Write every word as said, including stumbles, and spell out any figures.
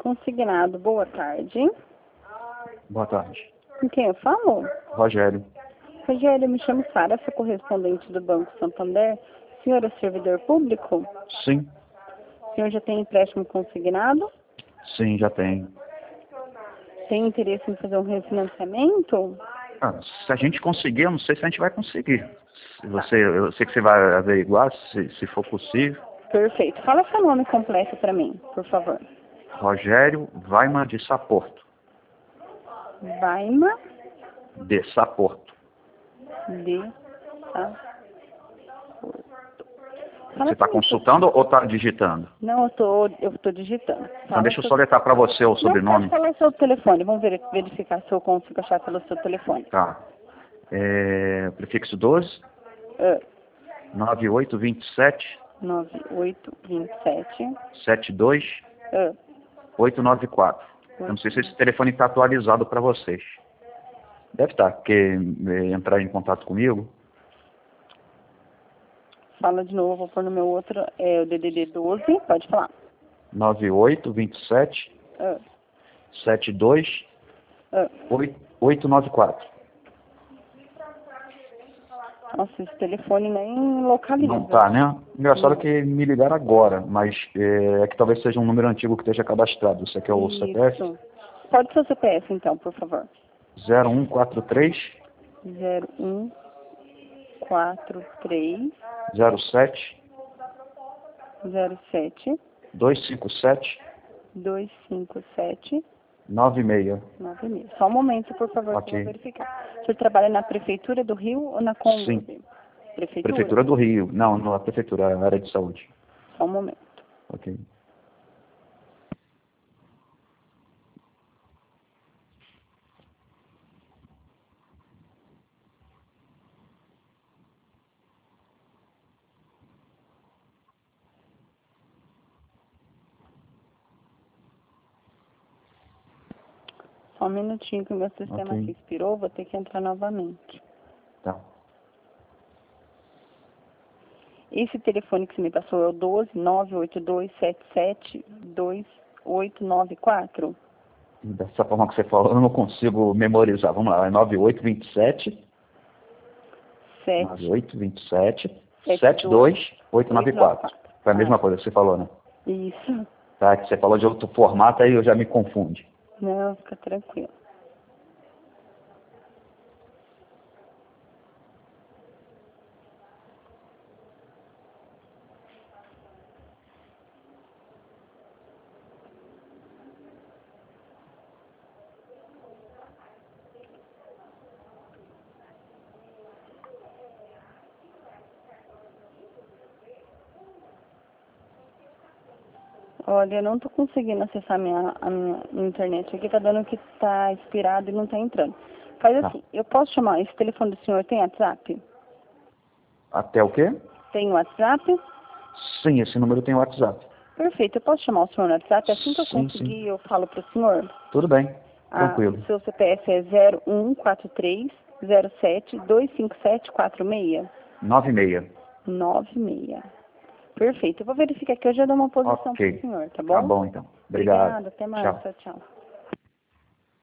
Consignado, boa tarde. Boa tarde. Com quem eu falo? Rogério. Rogério, me chamo Sara, sou correspondente do Banco Santander. O senhor é servidor público? Sim. O senhor já tem empréstimo consignado? Sim, já tenho. Tem interesse em fazer um refinanciamento? Ah, se a gente conseguir, eu não sei se a gente vai conseguir. Se você, eu sei que você vai averiguar, se, se for possível. Perfeito. Fala seu nome completo para mim, por favor. Rogério Vaima de Saporto. Vaima De Saporto. de Saporto. Você está consultando ou está digitando? Não, eu tô, eu tô digitando. Fala Então deixa eu seu... só letrar para você o sobrenome. Não, pode falar seu telefone. Vamos ver, verificar se eu consigo achar pelo seu telefone. Tá. É, prefixo doze, Uh, nove oito dois sete, nove oito dois sete. sete dois Uh, oito nove quatro. Eu não sei se esse telefone está atualizado para vocês. Deve estar, porque é, entrar em contato comigo. Fala de novo, vou pôr no meu outro. É o D D D doze, pode falar. nove oito dois sete, Uh, sete dois uh. oito nove quatro. Nossa, esse telefone nem localiza. Não tá, né? Engraçado Não. que me ligaram agora, mas é, é que talvez seja um número antigo que esteja cadastrado. Você quer o C P F? Isso. Pode ser o C P F, então, por favor. zero um quatro três, zero um quatro três zero sete, zero sete dois cinco sete, dois cinco sete nove seis. nove mil. Só um momento, por favor, que eu Ok. vou verificar. O senhor trabalha na Prefeitura do Rio ou na Congo? Sim. Prefeitura? Prefeitura do Rio. Não, não, a Prefeitura, a área de saúde. Só um momento. Ok. Só um minutinho que o meu sistema Ok. aqui expirou, vou ter que entrar novamente. Tá. Esse telefone que você me passou é o doze nove oito dois sete sete dois oito nove quatro? Dessa forma que você falou, eu não consigo memorizar. Vamos lá, é nove oito dois sete, nove oito dois sete, sete dois oito nove quatro. Foi a mesma coisa que você falou, né? Isso. Tá, que você falou de outro formato, aí eu já me confundi. Não, fica tranquilo. Olha, eu não tô conseguindo acessar minha, a minha internet aqui, tá dando que tá expirado e não tá entrando. Faz assim, Tá. eu posso chamar, esse telefone do senhor tem WhatsApp? Até o quê? Tem WhatsApp? Sim, esse número tem WhatsApp. Perfeito, eu posso chamar o senhor no WhatsApp? Assim que eu Sim, conseguir, sim. eu falo pro senhor. Tudo bem. Ah, Tranquilo. o seu C P F é zero um quatro três zero sete dois cinco sete quatro seis? nove seis. nove seis. Perfeito, eu vou verificar aqui, eu já dou uma posição Ok. pro senhor, tá Tá bom? bom, então. Obrigado. Obrigada, até mais, Tchau. tchau, tchau.